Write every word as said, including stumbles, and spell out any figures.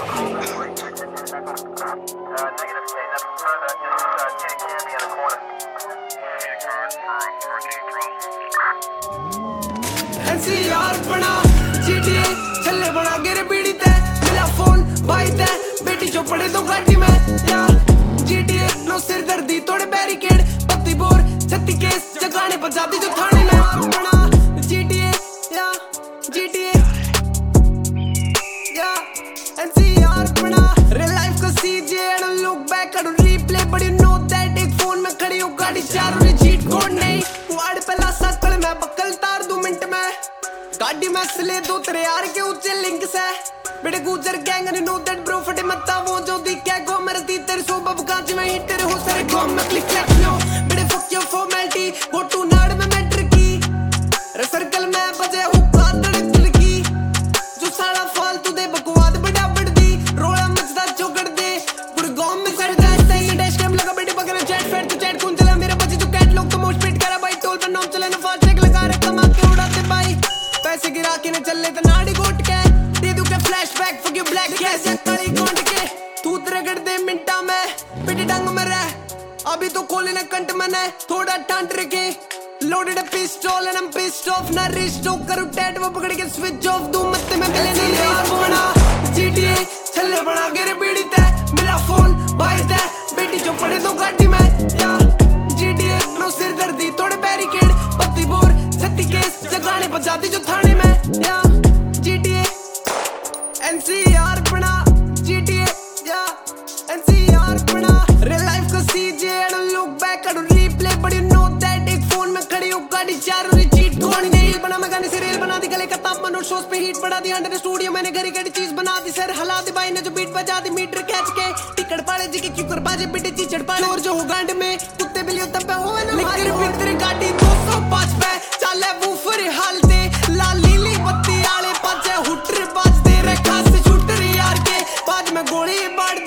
NCR बना GTA छल्ले बना गेरे बीड़ी ते मिला फोन भाई ते बेटी जो पड़े तो गाड़ी में या जीटीए नो सिर दर्दी तोड़े बैरिकेड पत्ती बोर छत्ती केस जगाने पर जाती जो थाने में बना जीटीए या जीटीए या एनसीआर बना रियल लाइफ का CJ I don't look back I don't replay but you know that एक फोन में खड़ी हो गाड़ी चारों ने चीट कोड नहीं वाड़ पहला सकल मैं बकल तार दो मिनट में गाड़ी में सले दो तेरे यार के ऊंचे लिंक से बेटे गुजर गैंग ने नो दैट ब्रो फटे मत्ता वो जो दिखे गो मेरे दी तेरे सो बब कांच में हिटर हो सारे गो में क्लिक क्लैक लो बेटे fuck your formality go to नाड़ में मैटर की रे सर्कल में बजे हुक्का तड़क लगी जो सारा फालतू दे बकवाद बड़ा बड़दी रोला मचदा चौकड़ दे पूरे गांव में कर जाता है डैश कैम लगा बेटे बगैर चैट फैट तो चैट कौन चला मेरा बच्चे तो कैट लोग तो मोश पिट करा भाई टोल पर नाम चले ना फास्ट ट्रैक लगा रे कमा के उड़ाते भाई पैसे गिरा के न चले तो नाड़ी गोट के दे दूं के फ्लैशबैक फॉर यू ब्लैक कैसे काली कोंड के तू रगड़ दे मिनटा में पिटी डंग में रह अभी तो खोले ना कंट मने थोड़ा टांट रखे loaded pistol and I am pissed off ना रिस्ट करू टैट वो पकड़ के स्विच ऑफ दूं मत में पहले नहीं रेस बना जीटीए छल्ले बना के रे बीड़ी ते मेरा फोन भाई ते बेटी जो पड़े तो गाड़ी में या जीटीए नो सिर दर्दी तोड़े बैरिकेड पत्ती बोर छत्ती केस जगाने पर जाती जो थाने में या जीटीए एनसीआर बना जीटीए या एनसीआर बना रियल लाइफ का CJ I don't look back I don't replay but you know that एक फोन में खड़ी हो गाड़ी चारों ने चीट कोड नहीं बना मैं गाने से रेल बना दी गले का तापमान और शोज पे हीट बढ़ा दी अंडर स्टूडियो मैंने घरी घड़ी चीज बना दी सर हला दी भाई ने जो बीट बजा दी मीटर खींच के टिकट पाले जी के क्यों कर बाजे बिटे चीचड़ पाले और जो हो गांड में कुत्ते बिल्लियों तब पे होवे ना लेकर फिर गाड़ी दो सौ पाँच पे चले वूफर हाल दे लाल लीली बत्ती आले पाचे हुटर बाज दे रे खास शूटर यार के बाद में गोली बाड़